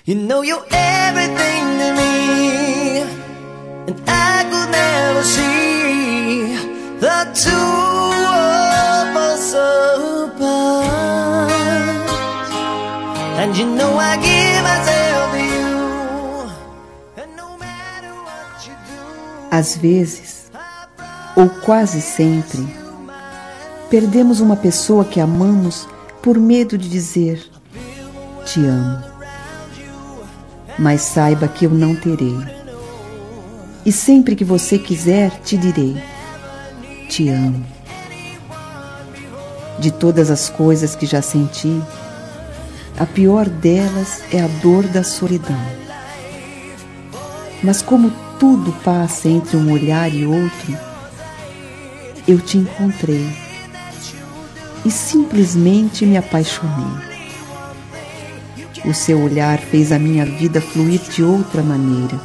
You know you're everything to me, and I could never see the two of us apart. And you know I give myself to you, and no matter what you do. Às vezes, ou quase sempre, perdemos uma pessoa que amamos por medo de dizer te amo. Mas saiba que eu não terei. E sempre que você quiser, te direi te amo. De todas as coisas que já senti, a pior delas é a dor da solidão. Mas como tudo passa entre um olhar e outro, eu te encontrei e simplesmente me apaixonei. O seu olhar fez a minha vida fluir de outra maneira.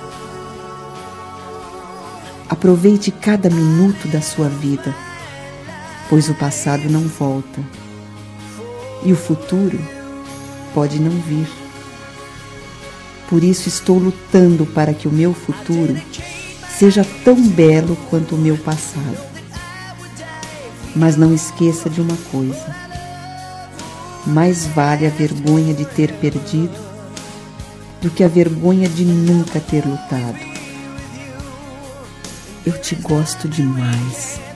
Aproveite cada minuto da sua vida, pois o passado não volta e o futuro pode não vir. Por isso estou lutando para que o meu futuro seja tão belo quanto o meu passado. Mas não esqueça de uma coisa: mais vale a vergonha de ter perdido do que a vergonha de nunca ter lutado. Eu te gosto demais.